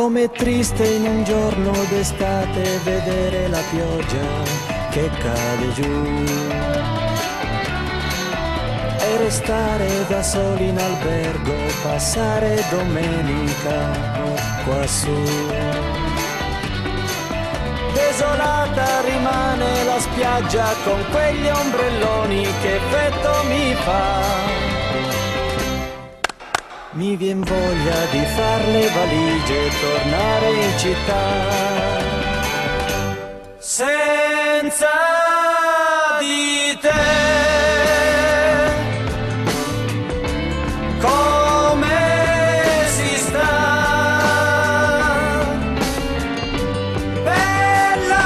Com'è triste in un giorno d'estate vedere la pioggia che cade giù e restare da soli in albergo, passare domenica quassù. Desolata rimane la spiaggia con quegli ombrelloni, che effetto mi fa. Mi vien voglia di far le valigie e tornare in città senza di te. Come si sta? Bella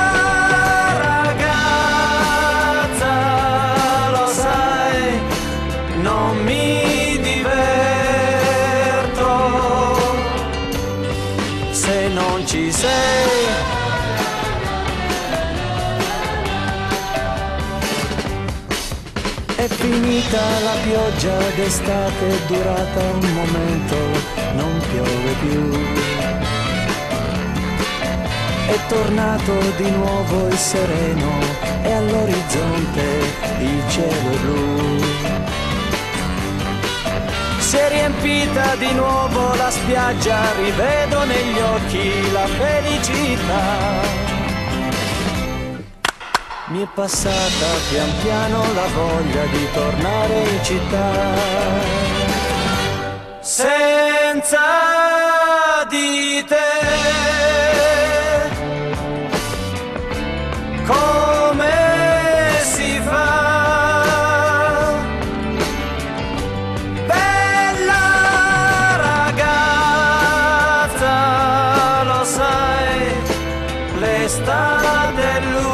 ragazza, lo sai, non mi diverto se non ci sei. È finita la pioggia d'estate, è durata un momento, non piove più. È tornato di nuovo il sereno e all'orizzonte il cielo blu. Si è riempita di nuovo la spiaggia, rivedo negli occhi la felicità. Mi è passata pian piano la voglia di tornare in città senza di te. Come si fa? Bella ragazza, lo sai, l'estate è lunga.